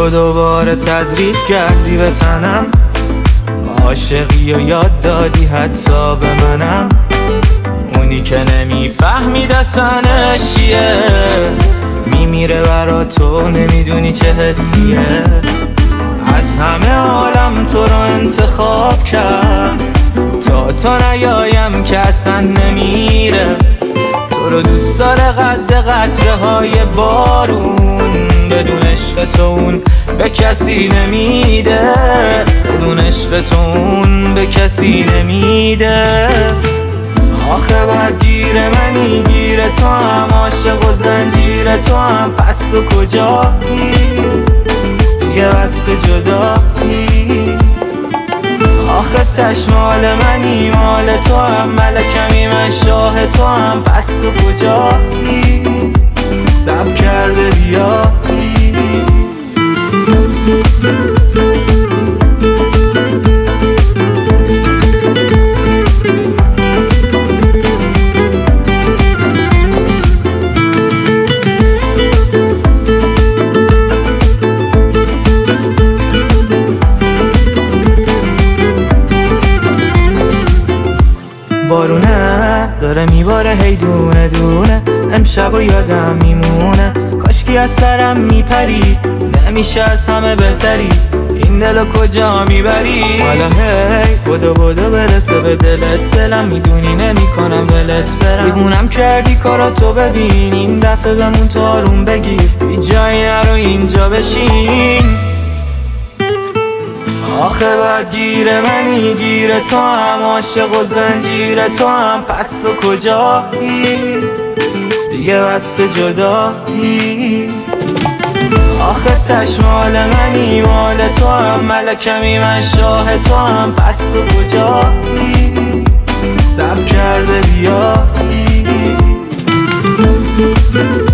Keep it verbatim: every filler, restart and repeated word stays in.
تو دوباره تزریق کردی به تنم، عاشقی و یاد دادی حتی به منم. اونی که نمیفهمید اصلا چیه، میمیره برا تو نمیدونی چه حسیه. از همه عالم تو رو انتخاب کرد تا تو نیایم که اصلا نمیره. تو رو دوست داره قد قطره های بارون، بدون عشق تو اون به کسی نمیده، بدون عشق تو اون به کسی نمیده. آخه باید گیر منی گیر تو هم، عاشق و زنجیر تو هم، پس و کجایی دیگه بس جدایی. آخه تش مال منی مال تو هم، ملکمی من شاه تو هم، پس و کجایی سب کرده بیایی. بارونه داره میباره هی دونه دونه، امشب و یادم میمونه کاشکی از سرم میپری، نمیشه از همه بهتری، این دلو کجا میبری؟ حالا هی بدو بدو برسه به دلت، دلم میدونی نمیکنم ولت برم. دیوونم کردی کارا تو ببین، این دفعه بمون تو آروم بگیر، بی جایی نرو اینجا بشین. آخه باید گیر منی گیر تو هم، عاشق و زنجیر تو هم، پس و کجایی دیگه بس جدایی. آخه تش مال منی مال تو هم، ملکمی من شاه تو هم، پس و کجایی سب کرده بیایی.